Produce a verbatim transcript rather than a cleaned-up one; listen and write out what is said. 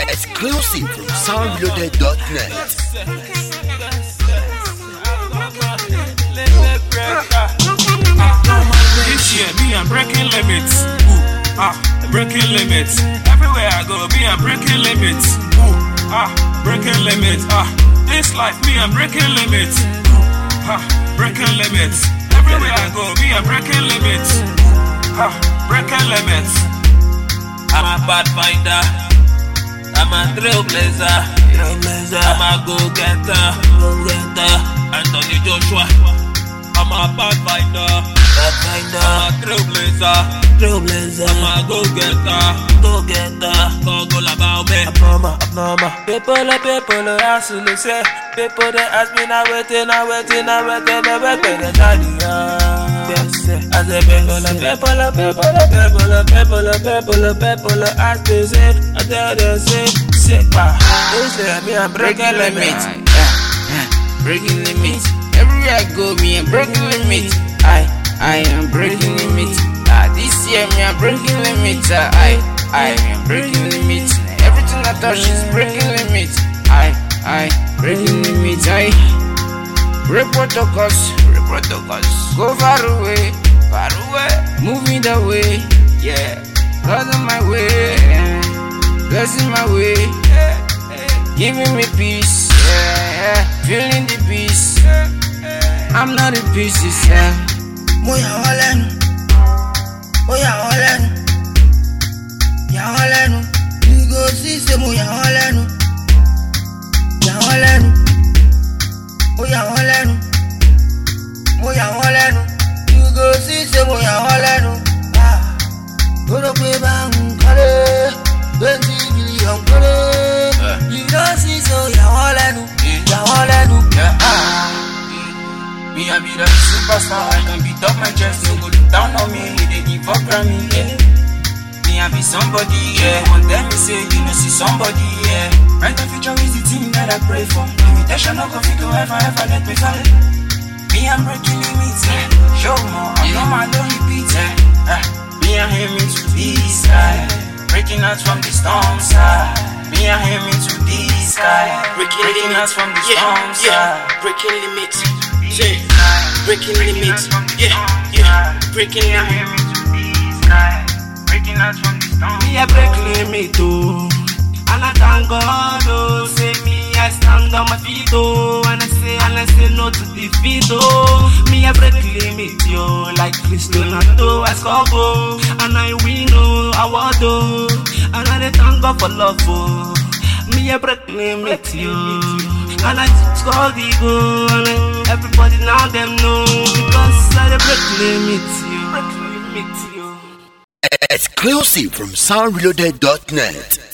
Exclusive from sound reloaded dot net. This year, me, I'm breaking limits. Ooh, ah, breaking limits. Everywhere I go, me, I'm breaking limits. Ooh, ah, breaking limits. Ah, this life, me, I'm breaking limits. Ooh, ah, breaking limits. Everywhere I go, me, I'm breaking limits. Ooh, ah, breaking limits. I'm a bad finder. I'm a trailblazer. Trailblazer. I'm a go-getter. Go-getter. Anthony Joshua. I'm a bad finder. Bad finder. I'm a trailblazer. Trailblazer. I'm a go-getter. Go-getter. Go go about me. Abnormal, abnormal. People, people, ask me, say. People, they ask me, now waiting, now waiting, now waiting, now waiting, now waiting. Yes, as a people, people, people, people, people, people, people, ask me, say. I tell them, say, sick, pa. They say, me, I'm breaking limits. Breaking limits. Everywhere I go, me, I'm breaking limits. I, I am breaking limits. Ah, this year, me, I'm breaking limits. Ah, I, I am breaking limits. Everything I touch is breaking limits. I, I, breaking limits. I break protocols, break protocols. Go far away, far away. Moving the way, yeah. God on my way, blessing my way, giving me peace, yeah. Feeling the peace. I'm not in pieces, yeah. Moya walenu, moya walenu, ya walenu. You go see say moya walenu, ya walenu, moya walenu, moya walenu. You go see say moya walenu. Ah, go to pay bang kale, twenty billion kale. You don't see so ya walenu, ya walenu. Ah. Me, I be the superstar, I can beat up my chest, no go look down on me, they give up on me, yeah. Me, I be somebody, yeah. One day me say, you know, see somebody, yeah. Right, the future is the thing that I pray for. Invitation, no coffee, go ever, ever let me fall. Me, I'm breaking limits, yeah. Show more, I know my don't repeat, yeah. Uh, me, I'm aiming to the sky, breaking out from the storm side. Me, I'm aiming to the sky, breaking, breaking out from the yeah, storm side. Yeah, breaking limits. Yeah, breaking limits, yeah, yeah, breaking limits. Me I break limit, oh, and I thank God, oh, say me I stand on my feet, oh, and I say, and I say no to defeat, oh. Me I break limit, yo, like Cristiano Ronaldo, I score goal, and I win, oh, award, oh, and I thank God for love, oh. Me I break limit, yo. And I score the goal, and I, everybody now them know because I break limits, you break limits, you. Exclusive from sound reloaded dot net.